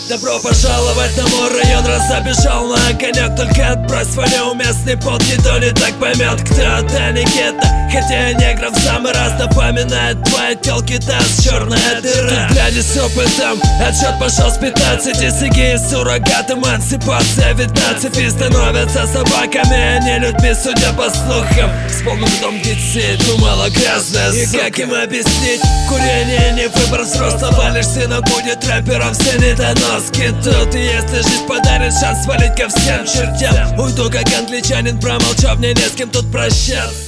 Добро пожаловать на мой район, раз забежал на конек. Только отбрось свой неуместный пот, никто не так поймет, кто это Никита. Хотя негров в самый раз напоминает твои телки-то с черная дыра. Тут гляди с опытом, отсчет пошел с 15. Сиги, суррогат, эмансипация. Ведь на цепи становятся собаками, а не людьми, судя по слухам. Вспомнил дом детей, думала грязная сука. И как им объяснить, курение не выбор взрослого, лишь сына будет рэпером все недоноски. Тут и если жизнь подарит шанс свалить ко всем чертям, уйду как англичанин, промолчав, мне не с кем тут прощаться.